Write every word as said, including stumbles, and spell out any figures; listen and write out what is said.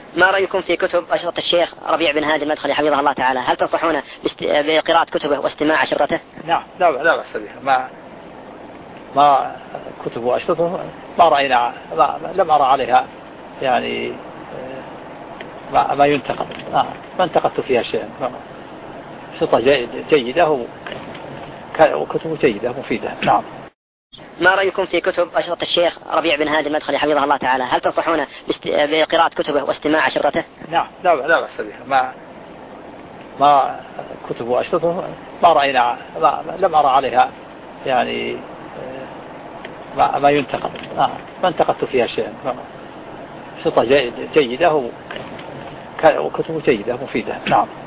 ما رأيكم في كتب أشرطة الشيخ ربيع بن هادي المدخلي حفظه الله تعالى؟ هل تنصحون بقراءة كتبه واستماع أشرطته؟ نعم، لا لا بأس بها. ما ما كتب وأشرطه ما رأينا، ما لم أرى عليها يعني ما, ما ينتقد، ما, ما انتقدت فيها شيئا. أشرطة جيدة وكتب جيدة مفيدة. نعم. ما رأيكم في كتب أشرطة الشيخ ربيع بن هادي المدخلي حفظه الله تعالى؟ هل تنصحون بقراءة كتبه واستماع أشرطته؟ نعم، لا لا بأس بها. ما ما كتب وأشرطه ما رأينا، ما لم أرى عليها يعني ما, ما ينتقد، ما, ما انتقدت فيها شيئا. أشرطة جيدة وكتب جيدة مفيدة. نعم.